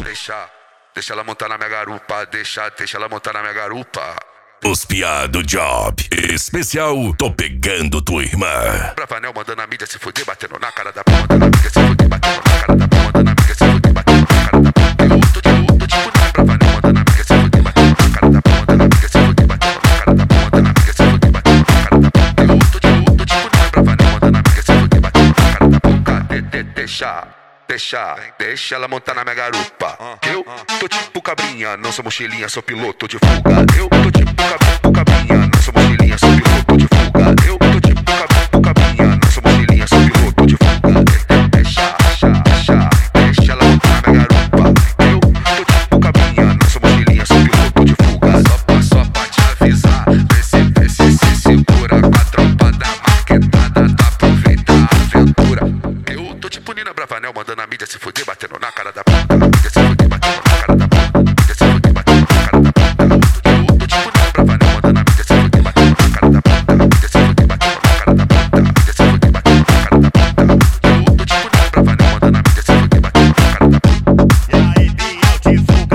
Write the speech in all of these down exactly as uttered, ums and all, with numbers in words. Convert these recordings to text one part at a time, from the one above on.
Deixa, deixa ela montar na minha garupa, deixa, deixa ela montar na minha garupa. Os piá do Job especial, tô pegando tua irmã. Bravanel mandando a mídia se fuder, batendo na cara da porra, mandando a mídia se fuder, batendo na cara da porra, mandando a mídia se fuder, batendo na cara da porra. Eu tô de luto, tipo nem Bravanel mandando a mídia se fuder, batendo na cara da porra, mandando a mídia se fuder, batendo na cara da porra, mandando a mídia se fuder, batendo na cara da porra. Eu tô de luto, tipo nem Bravanel mandando a mídia se fuder, batendo na cara da porra. De, de, deixa, deixa, deixa ela montar na minha garupa. Eu tô tipo cabrinha, não sou mochilinha, sou piloto de fuga. Eu tô tipo cabrinha, não sou mochilinha, sou piloto de fuga. Eu tô tipo cabrinha, não sou mochilinha, sou piloto de fuga. Deixa, deixa, deixa, deixa ela montar na minha garupa. Eu tô tipo cabrinha, não sou mochilinha, sou piloto de fuga. Só pra, só pra te avisar, vê se, vê se se segura com a tropa da maquetada, tá aproveita a aventura. Eu tô tipo Nina Bravanel mandando a mídia se fuder, batendo na cara da porra, na mídia se fuder, batendo na cara da porra, na mídia se fuder, batendo na cara da porra. Eu tô tipo Nina Bravanel mandando a mídia se fuder, batendo na cara da porra, na mídia se fuder, batendo na cara da porra, na mídia se fuder, batendo na cara da porra. Eu tô tipo Nina Bravanel mandando a mídia se fuder, batendo na cara da porra. E aí, Biel de fuga.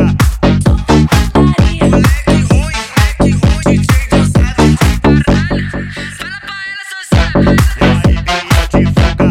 Moleque ruim, moleque ruim, D J não sabe de caralho. Fala pra ela, só sabe. E aí, Biel de fuga.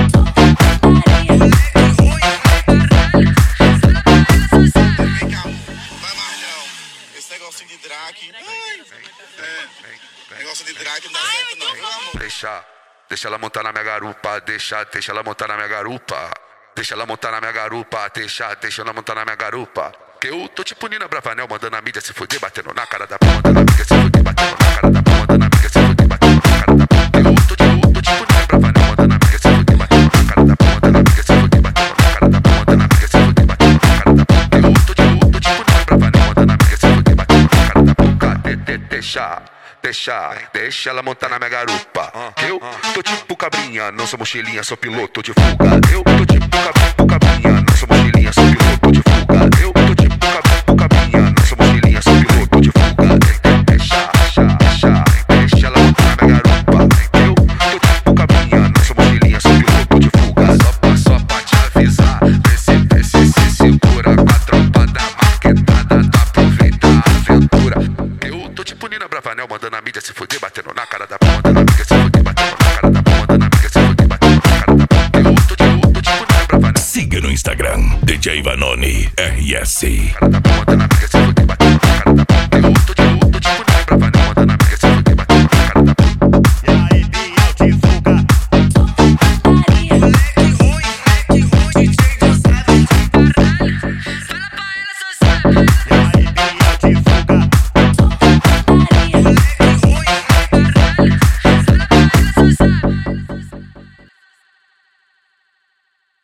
Negócio de drag, é, negócio de drag não dá certo não, meu amor. Deixa, deixa ela montar na minha garupa, deixa, deixa ela montar na minha garupa. Deixa ela montar na minha garupa, deixa, deixa ela montar na minha garupa. Que eu tô tipo Nina Bravanel mandando a mídia se fuder, batendo na cara da porra, mandando a mídia se fuder, batendo na cara da porra, mandando a mídia se fuder, batendo na cara da porra. Eu tô de luto, tipo Nina Bravanel mandando a mídia se fuder, batendo na cara da porra, mandando a mídia se fuder, batendo na cara da porra, mandando a mídia se fuder, batendo na cara da porra. Eu tô de luto, tipo Nina Bravanel mandando a mídia se fuder, batendo na cara da porra. De, de, deixa, deixa, deixa ela montar na minha garupa. Eu tô tipo cabrinha, não sou mochilinha, sou piloto de fuga. Eu tô tipo cabrinha, não sou mochilinha, sou piloto de fuga. Eu tô tipo cabrinha, não sou mochilinha, sou piloto de fuga. Deixa, deixa, deixa, deixa ela montar na minha garupa. Eu tô tipo cabrinha, não sou mochilinha, sou piloto de fuga. Só pra, só pra te avisar, vê se, vê se se segura com a tropa da maquetada, tá aproveita a aventura. Eu tô tipo Nina Bravanel mandando a mídia se fuder, batendo na cara da porra, mandando a mídia se fuder, batendo na cara da porra, mandando a mídia se fuder, batendo na cara da porra. Eu tô de luto, tipo Nina Bravanel. Siga no Instagram, D J Vanoni R S. Cara da porra, mandando a